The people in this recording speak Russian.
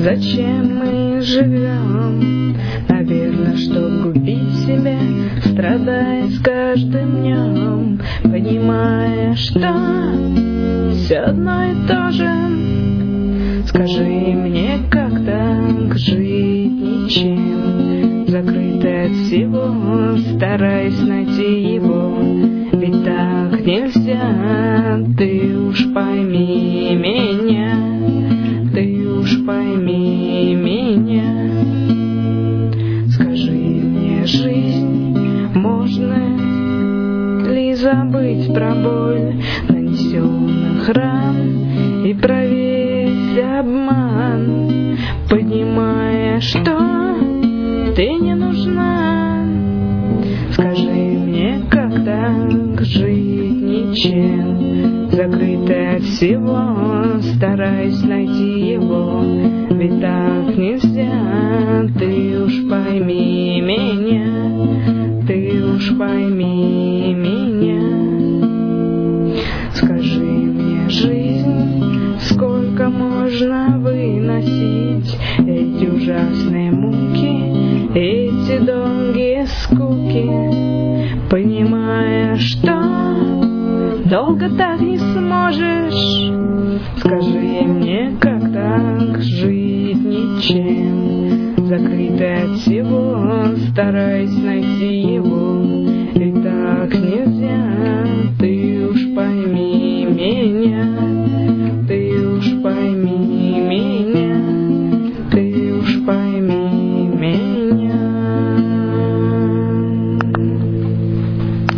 Зачем мы живем? Наверное, чтоб губить себя, страдая с каждым днем, понимая, что все одно и то же. Скажи мне, как так жить ничем, закрытый от всего, стараясь найти его, ведь так нельзя. Ты уж пойми меня, ты уж пойми меня. Скажи мне, жизнь, можно ли забыть про боль нанесенных ран и про весь обман, понимая, что ты не нужна? Скажи мне, как так жить ничем, закрытый от всего, стараясь найти его, ведь так нельзя. Ты уж пойми меня, ты уж пойми меня. Скажи мне, жизнь, сколько можно выносить эти ужасные муки, эти долгие скуки, понимая, что долго так не сможешь. Скажи мне, как так жить ничем, закрытый от всего, стараясь найти его,